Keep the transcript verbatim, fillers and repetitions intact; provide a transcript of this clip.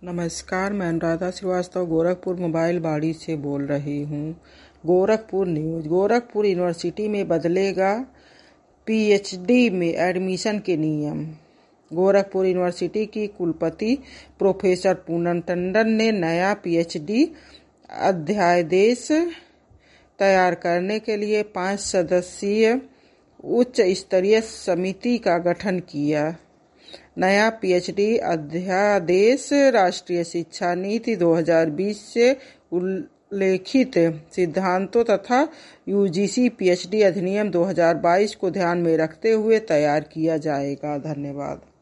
नमस्कार, मैं अनुराधा श्रीवास्तव गोरखपुर मोबाइल बाड़ी से बोल रही हूँ। गोरखपुर न्यूज। गोरखपुर यूनिवर्सिटी में बदलेगा पीएचडी में एडमिशन के नियम। गोरखपुर यूनिवर्सिटी की कुलपति प्रोफेसर पूनम टंडन ने नया पीएचडी अध्यादेश तैयार करने के लिए पाँच सदस्यीय उच्च स्तरीय समिति का गठन किया। नया पीएचडी अध्यादेश राष्ट्रीय शिक्षा नीति दो हज़ार बीस से उल्लेखित सिद्धांतों तथा यूजीसी पीएचडी अधिनियम दो हज़ार बाईस को ध्यान में रखते हुए तैयार किया जाएगा। धन्यवाद।